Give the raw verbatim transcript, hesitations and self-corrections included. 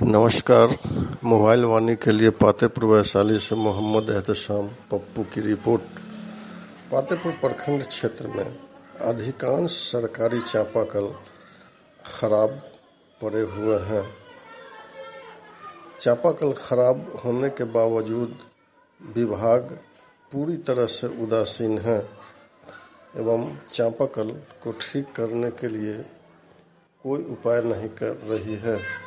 नमस्कार। मोबाइल वाणी के लिए पातेपुर वैशाली से मोहम्मद एहतशाम पप्पू की रिपोर्ट। पातेपुर प्रखंड क्षेत्र में अधिकांश सरकारी चापाकल खराब पड़े हुए हैं। चापाकल खराब होने के बावजूद विभाग पूरी तरह से उदासीन है एवं चापाकल को ठीक करने के लिए कोई उपाय नहीं कर रही है।